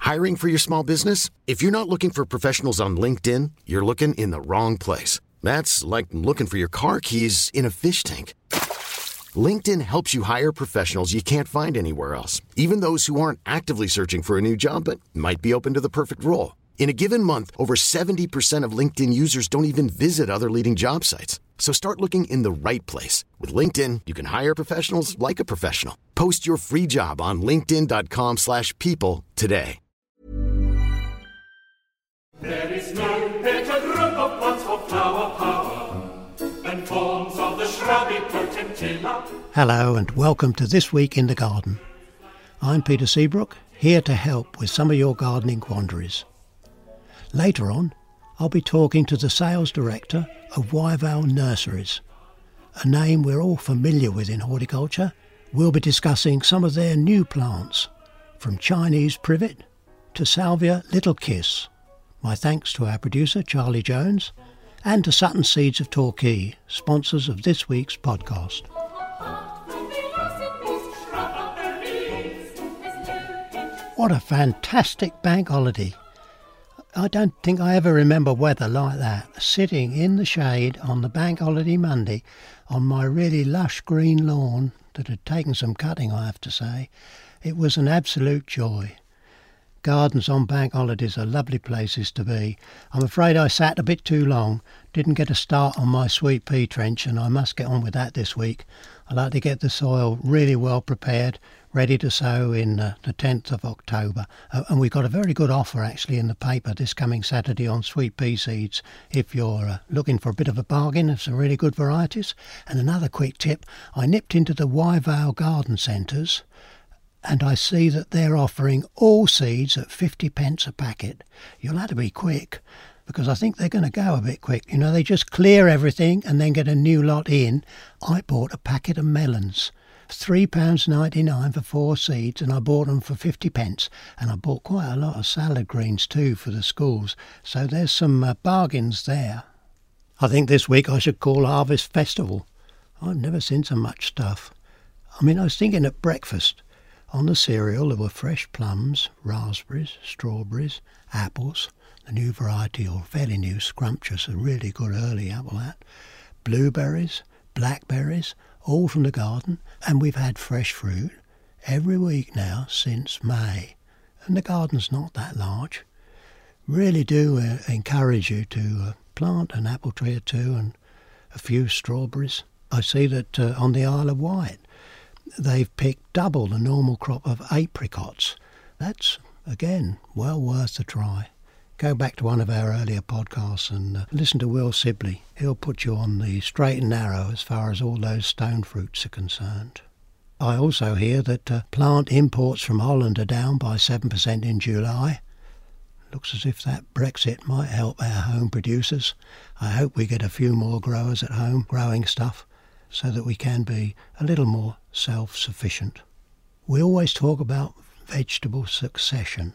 Hiring for your small business? If you're not looking for professionals on LinkedIn, you're looking in the wrong place. That's like looking for your car keys in a fish tank. LinkedIn helps you hire professionals you can't find anywhere else, even those who aren't actively searching for a new job but might be open to the perfect role. In a given month, over 70% of LinkedIn users don't even visit other leading job sites. So start looking in the right place. With LinkedIn, you can hire professionals like a professional. Post your free job on linkedin.com/people today. There is no better group of plants for flower power than forms of the shrubby potentilla. Hello and welcome to This Week in the Garden. I'm Peter Seabrook, here to help with some of your gardening quandaries. Later on, I'll be talking to the sales director of Wyvale Nurseries, a name we're all familiar with in horticulture. We'll be discussing some of their new plants, from Chinese privet to Salvia Little Kiss. My thanks to our producer Charlie Jones and to Sutton Seeds of Torquay, sponsors of this week's podcast. What a fantastic bank holiday. I don't think I ever remember weather like that, sitting in the shade on the bank holiday Monday on my really lush green lawn that had taken some cutting, I have to say. It was an absolute joy. Gardens on bank holidays are lovely places to be. I'm afraid I sat a bit too long, didn't get a start on my sweet pea trench, and I must get on with that this week. I like to get the soil really well prepared, ready to sow in the 10th of October. And we've got a very good offer actually in the paper this coming Saturday on sweet pea seeds if you're looking for a bit of a bargain of some really good varieties. And another quick tip, I nipped into the Wyvale Garden Centres and I see that they're offering all seeds at 50p a packet. You'll have to be quick because I think they're going to go a bit quick. You know, they just clear everything and then get a new lot in. I bought a packet of melons, £3.99 for 4 seeds, and I bought them for 50p. And I bought quite a lot of salad greens too for the schools. So there's some bargains there. I think this week I should call Harvest Festival. I've never seen so much stuff. I mean, I was thinking at breakfast, on the cereal there were fresh plums, raspberries, strawberries, apples, the new variety, or fairly new, Scrumptious, a really good early apple that, blueberries, blackberries, all from the garden, and we've had fresh fruit every week now since May. And the garden's not that large. Really do encourage you to plant an apple tree or two and a few strawberries. I see that on the Isle of Wight they've picked double the normal crop of apricots. That's, again, well worth a try. Go back to one of our earlier podcasts and listen to Will Sibley. He'll put you on the straight and narrow as far as all those stone fruits are concerned. I also hear that plant imports from Holland are down by 7% in July. Looks as if that Brexit might help our home producers. I hope we get a few more growers at home growing stuff so that we can be a little more self-sufficient. We always talk about vegetable succession.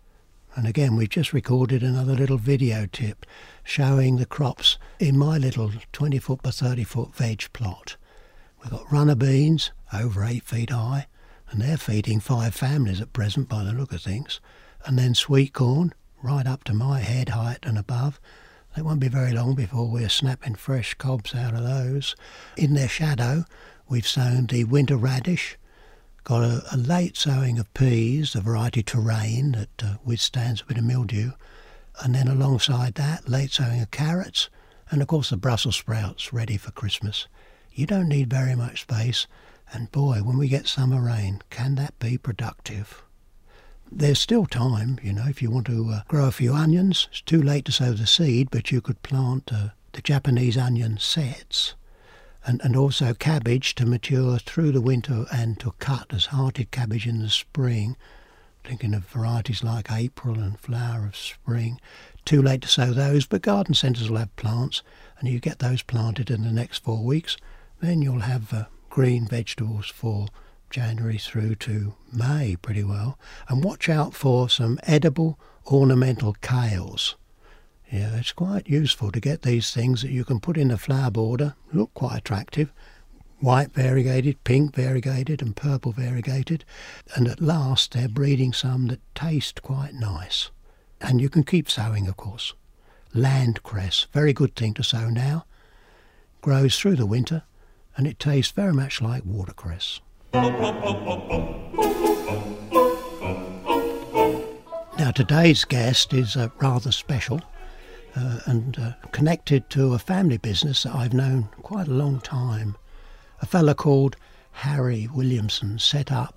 And again, we've just recorded another little video tip showing the crops in my little 20-foot by 30-foot veg plot. We've got runner beans, over 8 feet high, and they're feeding 5 families at present by the look of things. And then sweet corn, right up to my head height and above. It won't be very long before we're snapping fresh cobs out of those. In their shadow, we've sown the winter radish, got a late sowing of peas, the variety Terrain that withstands a bit of mildew, and then alongside that, late sowing of carrots, and of course the Brussels sprouts ready for Christmas. You don't need very much space, and boy, when we get summer rain, can that be productive? There's still time, you know, if you want to grow a few onions. It's too late to sow the seed, but you could plant the Japanese onion sets and also cabbage to mature through the winter and to cut as hearted cabbage in the spring. Thinking of varieties like April and Flower of Spring. Too late to sow those, but garden centres will have plants, and you get those planted in the next 4 weeks. Then you'll have green vegetables for January through to May pretty well. And watch out for some edible ornamental kales. Yeah, it's quite useful to get these things that you can put in a flower border, look quite attractive, white variegated, pink variegated and purple variegated, and at last they're breeding some that taste quite nice. And you can keep sowing, of course. Land cress, very good thing to sow now. Grows through the winter and it tastes very much like watercress. Now today's guest is rather special and connected to a family business that I've known quite a long time. A fellow called Harry Williamson set up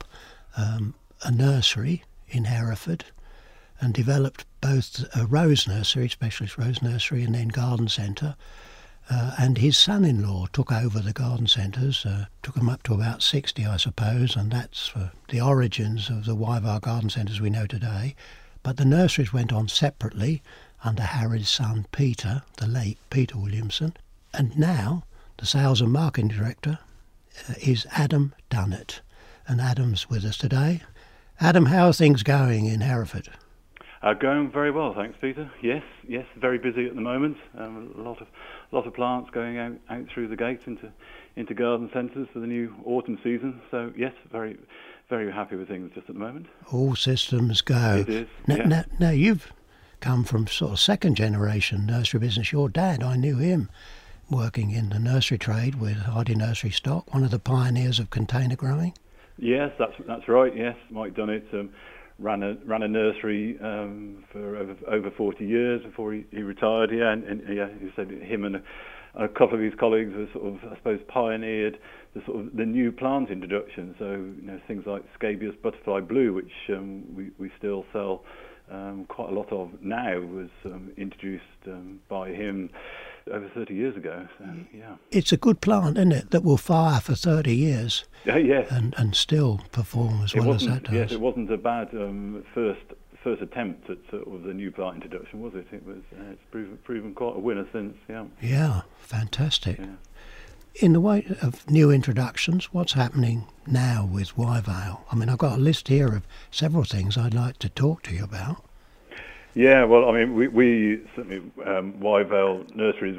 a nursery in Hereford and developed both a rose nursery, specialist rose nursery, and then garden centre. And his son-in-law took over the garden centres, took them up to about 60, I suppose, and that's the origins of the Wyvale garden centres we know today. But the nurseries went on separately under Harry's son Peter, the late Peter Williamson. And now the sales and marketing director is Adam Dunnett. And Adam's with us today. Adam, how are things going in Hereford? Going very well, thanks, Peter. Yes, very busy at the moment. A lot of plants going out through the gates into garden centres for the new autumn season. So yes, very, very happy with things just at the moment. All systems go. It is. Now you've come from sort of second generation nursery business. Your dad, I knew him working in the nursery trade with Hardy Nursery Stock, one of the pioneers of container growing. Yes, that's right. Yes, Mike Dunnett ran a nursery for over 40 years before he retired. Yeah, and he said him and a couple of his colleagues were sort of, I suppose, pioneered the new plant introduction. So things like scabious butterfly blue, which we still sell quite a lot of now, was introduced by him over 30 years ago. So, yeah. It's a good plant, isn't it, that will fire for 30 years yes. and still perform as well as that does. Yes, it wasn't a bad first attempt at sort of the new plant introduction, was it? It's proven quite a winner since, yeah. Yeah, fantastic. Yeah. In the way of new introductions, what's happening now with Wyvale? I mean, I've got a list here of several things I'd like to talk to you about. Yeah, well, I mean, we certainly, Wyvale Nurseries,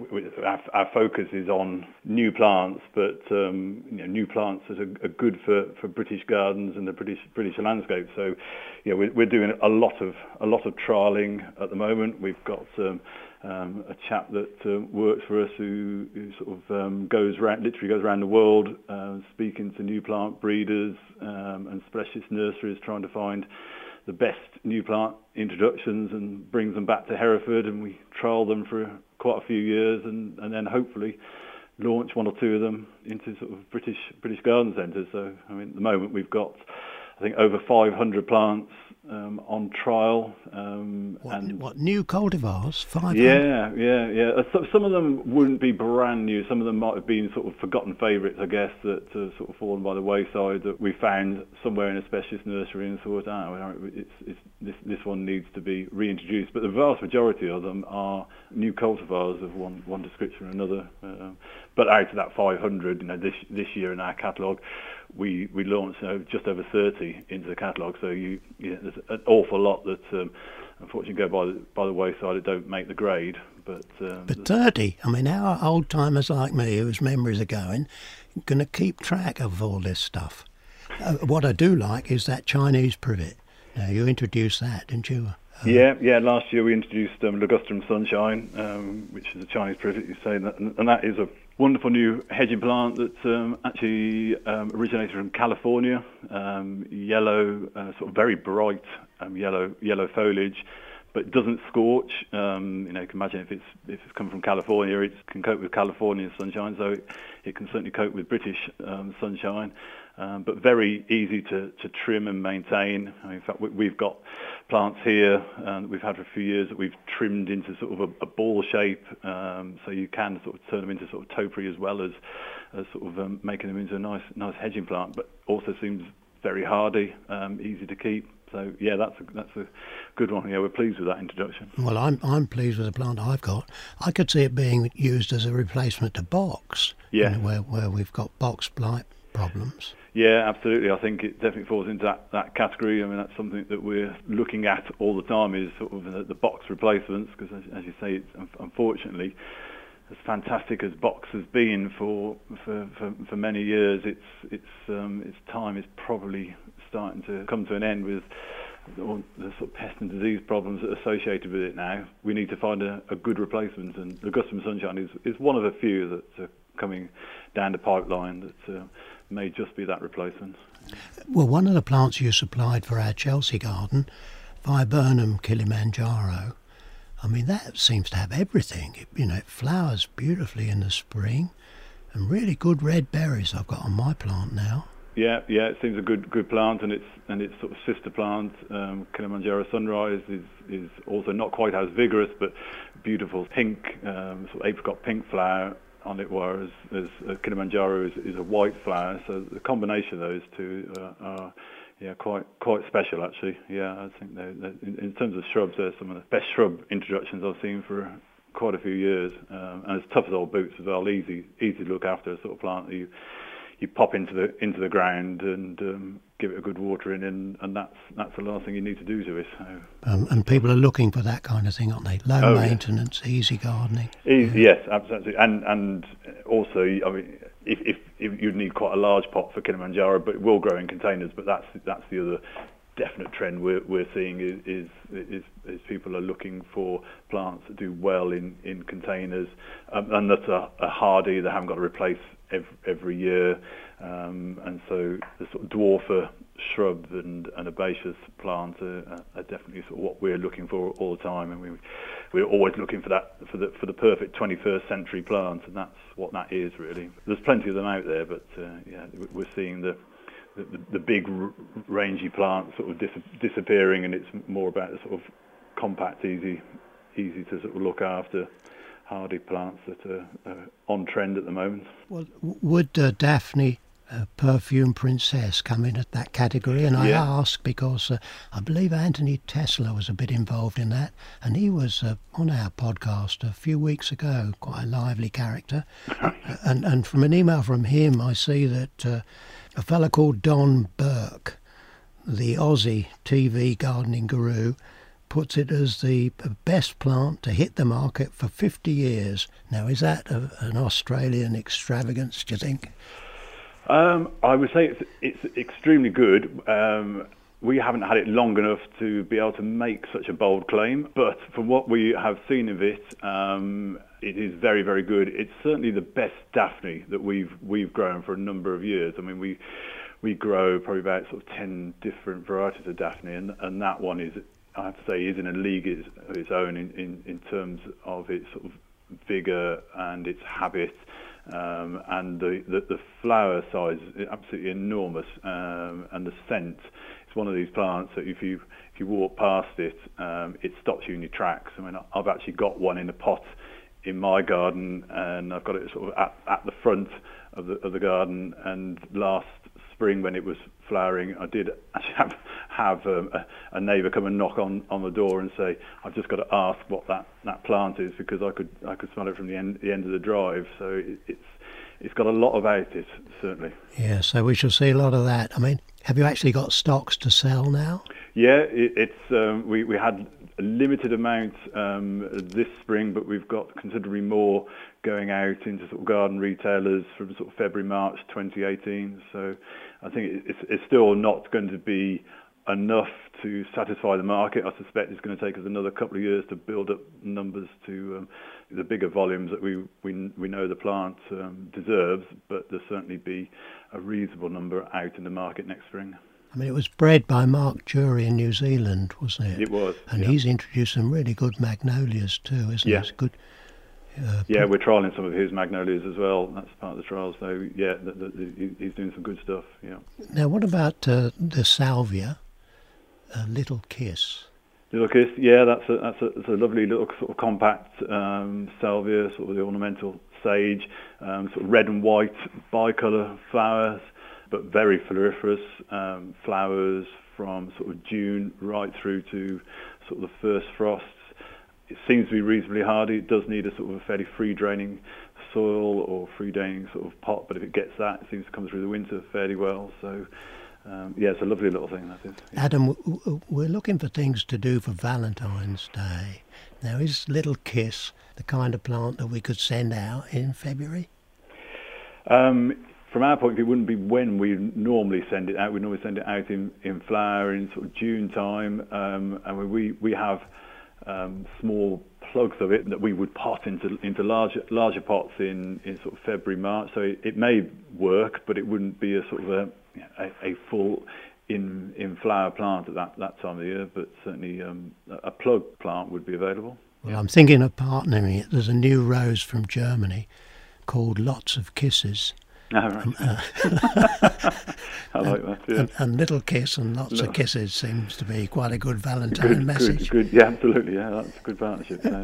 our focus is on new plants, but new plants that are good for British gardens and the British landscape. So, we're doing a lot of trialling at the moment. We've got a chap that works for us who sort of literally goes around the world speaking to new plant breeders and specialist nurseries, trying to find the best new plant introductions and brings them back to Hereford, and we trial them for quite a few years and then hopefully launch one or two of them into sort of British garden centres. So, I mean, at the moment we've got, I think, over 500 plants on trial. What new cultivars? 500? Yeah. Some of them wouldn't be brand new. Some of them might have been sort of forgotten favourites, I guess, that sort of fallen by the wayside, that we found somewhere in a specialist nursery and thought, this one needs to be reintroduced. But the vast majority of them are new cultivars of one description or another. But out of that 500, this year in our catalogue, we launched just over 30 into the catalogue. So there's an awful lot that unfortunately go by the wayside. It don't make the grade. But 30. I mean, how are old timers like me, whose memories are going to keep track of all this stuff? What I do like is that Chinese privet. Now, you introduced that, didn't you? Yeah. Last year we introduced Ligustrum Sunshine, which is a Chinese privet, you say, and that is a wonderful new hedging plant that actually originated from California. Yellow, sort of very bright yellow foliage, but it doesn't scorch. You can imagine if it's come from California, it can cope with California sunshine, so it can certainly cope with British sunshine. But very easy to trim and maintain. In fact, we've got plants here that we've had for a few years that we've trimmed into sort of a ball shape, so you can sort of turn them into sort of topiary as well as sort of making them into a nice hedging plant. But also seems very hardy, easy to keep. So yeah, that's a good one. Yeah, we're pleased with that introduction. Well, I'm pleased with the plant I've got. I could see it being used as a replacement to box. Yeah, where we've got box blight problems. Yeah, absolutely. I think it definitely falls into that category. I mean, that's something that we're looking at all the time, is sort of the box replacements, because as you say, it's, unfortunately, as fantastic as box has been for many years, its time is probably starting to come to an end with all the sort of pest and disease problems that are associated with it now. We need to find a good replacement, and Ligustrum Sunshine is one of a few that are coming down the pipeline that may just be that replacement. Well, one of the plants you supplied for our Chelsea garden, Viburnum Kilimanjaro, I mean, that seems to have everything. It flowers beautifully in the spring, and really good red berries I've got on my plant now. Yeah, it seems a good plant, and its sort of sister plant, Kilimanjaro Sunrise, is also not quite as vigorous, but beautiful pink, sort of apricot pink flower on it, whereas Kilimanjaro is a white flower. So the combination of those two are quite special actually. Yeah, I think in terms of shrubs, they're some of the best shrub introductions I've seen for quite a few years, and it's tough as old boots as well. Easy to look after, a sort of plant that you pop into the ground and give it a good watering, and that's the last thing you need to do to it. So. And people are looking for that kind of thing, aren't they? Low maintenance, easy gardening. Yes, absolutely, and also, I mean, if you'd need quite a large pot for Kilimanjaro, but it will grow in containers. But that's the other definite trend we're seeing is people are looking for plants that do well in containers, and that's a hardy. They haven't got to replace every year, and so the sort of dwarfer shrub and herbaceous plants are definitely sort of what we're looking for all the time, and we're always looking for the perfect 21st century plant, and that's what that is really. There's plenty of them out there, but we're seeing the big rangy plants sort of disappearing, and it's more about the sort of compact, easy to sort of look after hardy plants that are on trend at the moment. Well, would Daphne Perfume Princess come in at that category? And I ask because I believe Anthony Tesler was a bit involved in that, and he was on our podcast a few weeks ago, quite a lively character. And from an email from him, I see that a fella called Don Burke, the Aussie TV gardening guru, puts it as the best plant to hit the market for 50 years. Now, is that an Australian extravagance, do you think? I would say it's extremely good. We haven't had it long enough to be able to make such a bold claim, but from what we have seen of it, it is very, very good. It's certainly the best Daphne that we've grown for a number of years. I mean, we grow probably about sort of 10 different varieties of Daphne, and that one is, I have to say, is in a league of its own in terms of its sort of vigour and its habit, and the flower size is absolutely enormous, and the scent. It's one of these plants that if you walk past it, it stops you in your tracks. I mean, I've actually got one in a pot in my garden, and I've got it sort of at the front of the garden. And last spring, when it was flowering, I did actually have a neighbour come and knock on the door and say, "I've just got to ask what that plant is," because I could smell it from the end of the drive. So it's got a lot about it, certainly. Yeah, so we shall see a lot of that. I mean, have you actually got stocks to sell now? Yeah, we had a limited amount this spring, but we've got considerably more going out into sort of garden retailers from sort of February, March 2018. So I think it's still not going to be enough to satisfy the market. I suspect it's going to take us another couple of years to build up numbers to the bigger volumes that we know the plant deserves, but there'll certainly be a reasonable number out in the market next spring. I mean, it was bred by Mark Jury in New Zealand, wasn't it? It was. And he's introduced some really good magnolias too, isn't he? It's good. We're trialling some of his magnolias as well. That's part of the trial. So, he's doing some good stuff, yeah. Now, what about the salvia, Little Kiss? Little Kiss, yeah, that's a lovely little sort of compact salvia, sort of the ornamental sage, sort of red and white bicolour flowers, but very floriferous, flowers from sort of June right through to sort of the first frosts. It seems to be reasonably hardy. It does need a sort of a fairly free-draining soil or free-draining sort of pot, but if it gets that, it seems to come through the winter fairly well. So it's a lovely little thing, that is. Yeah. Adam, we're looking for things to do for Valentine's Day. Now, is Little Kiss the kind of plant that we could send out in February? From our point of view, it wouldn't be when we normally send it out. We normally send it out in flower in sort of June time, and we have small plugs of it that we would pot into larger pots in sort of February, March. So it may work, but it wouldn't be a sort of a full in flower plant at that time of the year. But certainly a plug plant would be available. Well, I'm thinking of partnering it. There's a new rose from Germany called Lots of Kisses. Oh, right. I like that, yeah. And Little Kiss and Lots of Kisses seems to be quite a good Valentine message. Good, yeah, absolutely, yeah, that's a good partnership. So,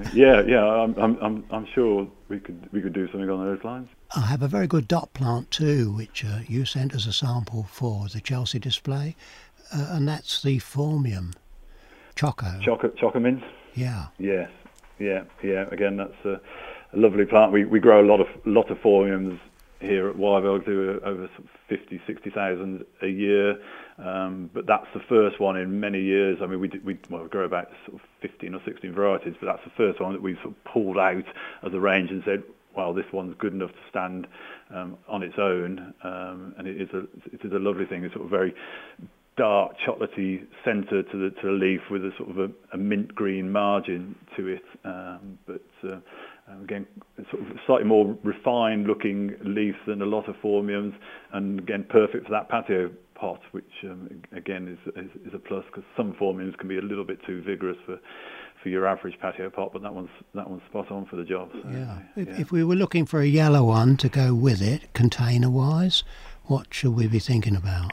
I'm sure we could do something on those lines. I have a very good dot plant too, which you sent as a sample for the Chelsea display, and that's the Phormium Choco. Choco Mints? Yeah. Yes, yeah. Again, that's a lovely plant. We grow a lot of Phormiums here at Wyville, do over 50, 60,000 a year, but that's the first one in many years. I mean, we grow about sort of 15 or 16 varieties, but that's the first one that we sort of pulled out of the range and said, well, this one's good enough to stand on its own, and it is a lovely thing. It's sort of very dark chocolatey centre to the leaf with a sort of a mint green margin to it, but again, sort of slightly more refined looking leaf than a lot of Phormiums, and again perfect for that patio pot, which again is a plus, because some Phormiums can be a little bit too vigorous for your average patio pot, but that one's spot on for the job. So, yeah. If we were looking for a yellow one to go with it, container wise, what should we be thinking about?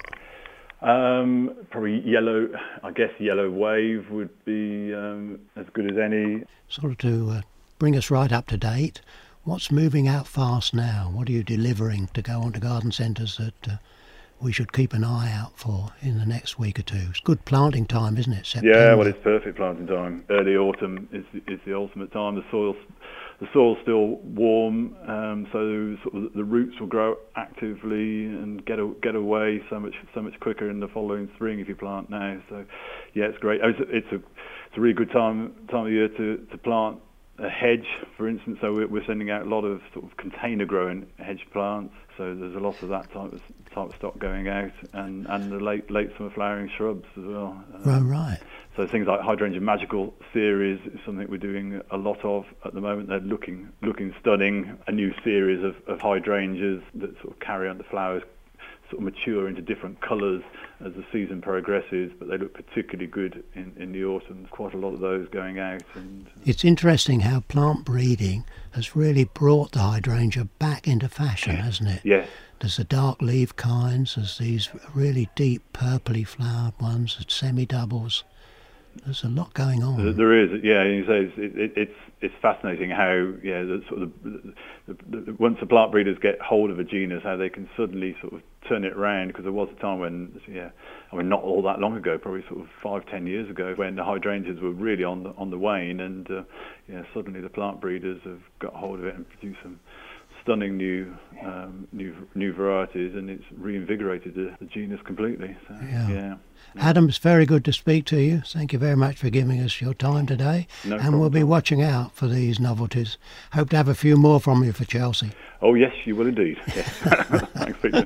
Probably yellow. I guess Yellow Wave would be as good as any. Sort of to bring us right up to date, what's moving out fast now? What are you delivering to go on to garden centres that we should keep an eye out for in the next week or two? It's good planting time, isn't it? September. Yeah, well, it's perfect planting time. Early autumn is the ultimate time. The soil's still warm, so sort of the roots will grow actively and get away so much quicker in the following spring if you plant now. So, yeah, it's great. It's a really good time of year to plant a hedge, for instance. So we're sending out a lot of sort of container growing hedge plants. So there's a lot of that type of stock going out, and the late summer flowering shrubs as well. Right. So things like Hydrangea Magical series is something we're doing a lot of at the moment. They're looking stunning. A new series of hydrangeas that sort of carry on the flowers, sort of mature into different colours as the season progresses, but they look particularly good in the autumn. Quite a lot of those going out. And it's interesting how plant breeding has really brought the hydrangea back into fashion, hasn't it? Yes. There's the dark leaf kinds, there's these really deep purpley flowered ones, semi-doubles. There's a lot going on. There is, yeah. You say it's fascinating how once the plant breeders get hold of a genus, how they can suddenly sort of turn it around. Because there was a time when, not all that long ago, probably sort of 5-10 years ago, when the hydrangeas were really on the wane, and suddenly the plant breeders have got hold of it and produced some stunning new varieties, and it's reinvigorated the genus completely. So, yeah. Adam, it's very good to speak to you. Thank you very much for giving us your time today. No and problem. We'll be watching out for these novelties. Hope to have a few more from you for Chelsea. Oh yes, you will indeed. Yes. Thanks, Peter.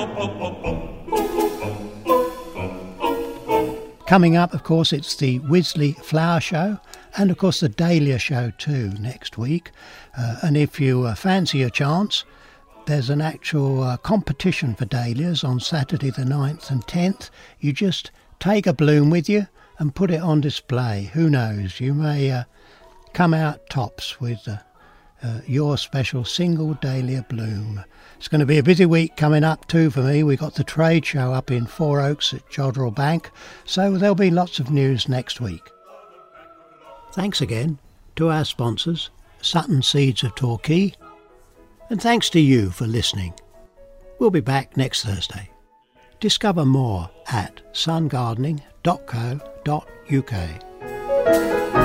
Coming up, of course, it's the Wisley Flower Show, and of course the Dahlia Show too next week. And if you fancy a chance, there's an actual competition for dahlias on Saturday the 9th and 10th. You just take a bloom with you and put it on display. Who knows, you may come out tops with your special single dahlia bloom. It's going to be a busy week coming up too for me. We've got the trade show up in Four Oaks at Jodrell Bank, so there'll be lots of news next week. Thanks again to our sponsors, Sutton Seeds of Torquay, and thanks to you for listening. We'll be back next Thursday. Discover more at sungardening.co.uk.